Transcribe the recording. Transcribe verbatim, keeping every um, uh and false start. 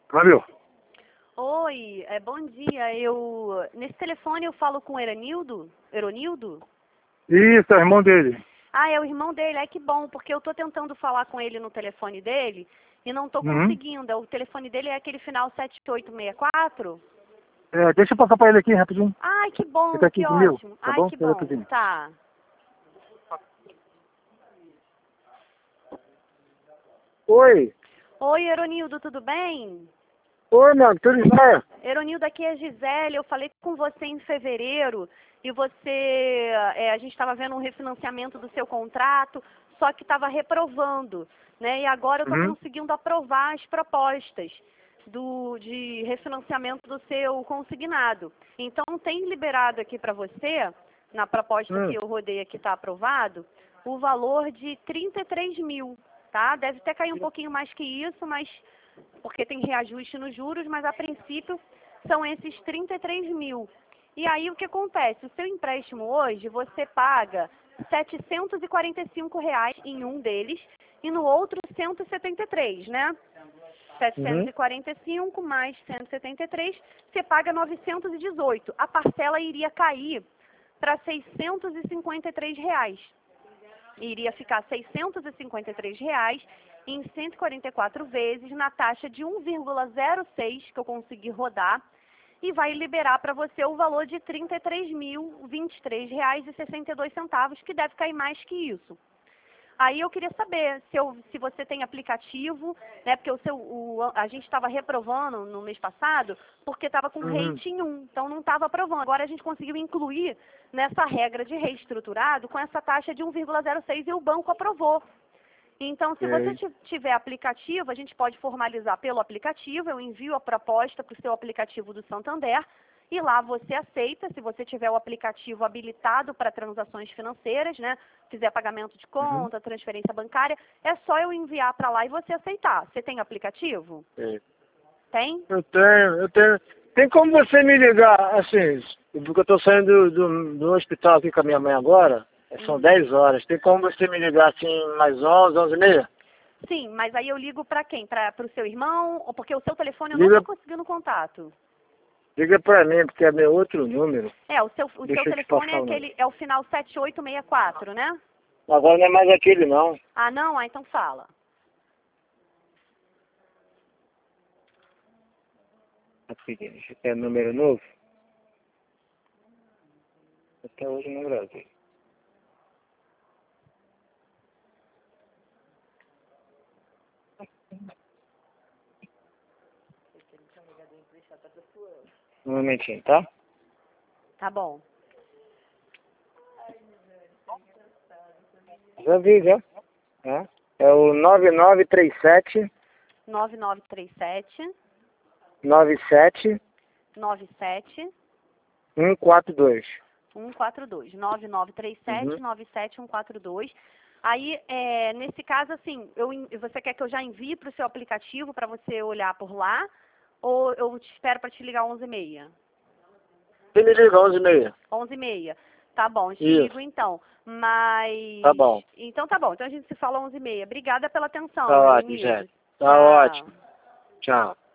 Fábio? Oi, é, bom dia. Eu nesse telefone eu falo com o Eronildo? Eronildo? Isso, é o irmão dele. Ah, é o irmão dele. É que bom, porque eu tô tentando falar com ele no telefone dele e não tô Uhum. conseguindo. O telefone dele é aquele final sete oito seis quatro. É, deixa eu passar pra ele aqui rapidinho. Ai, que bom, Fica aqui que comigo, ótimo. tá Ai, bom? que Espera bom. rapidinho. Tá. Oi. Oi, Eronildo, tudo bem? Oi, mano, tudo jóia? Eronildo, aqui é a Gisele. Eu falei com você em fevereiro e você, é, a gente estava vendo um refinanciamento do seu contrato, só que estava reprovando, né? E agora eu estou Uhum. conseguindo aprovar as propostas do, de refinanciamento do seu consignado. Então, tem liberado aqui para você, na proposta Hum. que eu rodei aqui está aprovado, o valor de trinta e três mil, tá? Deve até cair um pouquinho mais que isso, mas porque tem reajuste nos juros, mas a princípio são esses trinta e três mil. E aí o que acontece? O seu empréstimo hoje você paga setecentos e quarenta e cinco reais em um deles e no outro cento e setenta e três, né? setecentos e quarenta e cinco mais cento e setenta e três, você paga novecentos e dezoito. A parcela iria cair para seiscentos e cinquenta e três reais. Iria ficar seiscentos e cinquenta e três reais em cento e quarenta e quatro vezes na taxa de um vírgula zero seis que eu consegui rodar e vai liberar para você o valor de trinta e três mil e vinte e três reais e sessenta e dois centavos, que deve cair mais que isso. Aí eu queria saber se, eu, se você tem aplicativo, né? Porque o seu, o, a gente estava reprovando no mês passado porque estava com Uhum. rating um, então não estava aprovando. Agora a gente conseguiu incluir nessa regra de reestruturado com essa taxa de um vírgula zero seis e o banco aprovou. Então, se você Ok. tiver aplicativo, a gente pode formalizar pelo aplicativo, eu envio a proposta para o seu aplicativo do Santander e lá você aceita, se você tiver o aplicativo habilitado para transações financeiras, né? Fizer pagamento de Uhum. conta, transferência bancária, é só eu enviar para lá e você aceitar. Você tem aplicativo? É. Tem? Eu tenho, eu tenho. Tem como você me ligar, assim, porque eu tô saindo do, do, do hospital aqui com a minha mãe agora, são Hum. dez horas. Tem como você me ligar assim, mais onze, onze e meia? Sim, mas aí eu ligo para quem? Para o seu irmão? Ou porque o seu telefone eu não Liga, estou conseguindo contato. liga pra mim, porque é meu outro número. É, o seu, o seu Deixa eu te telefone é passar o número. aquele, é o final sete oito seis quatro, né? Agora não é mais aquele, não. Ah, não? Ah, então fala. Aqui, deixa eu ter número novo. Até hoje não gravei. Um momentinho, tá? Tá bom. Já vi, já. É, é o nove nove três sete, nove nove três sete, nove sete nove sete, um quatro dois. um quatro dois. nove nove três Uhum. sete, nove sete um quatro dois. Aí, é, nesse caso, assim, eu, en- você quer que eu já envie para o seu aplicativo para você olhar por lá? Ou eu te espero para te ligar onze e meia? Você me liga onze e meia. onze e meia. Tá bom, eu te Isso, ligo então. Mas... tá bom. Então tá bom. Então a gente se fala onze e meia. Obrigada pela atenção, Tá ótimo, Leonildo. gente. Tá Tchau. ótimo. Tchau.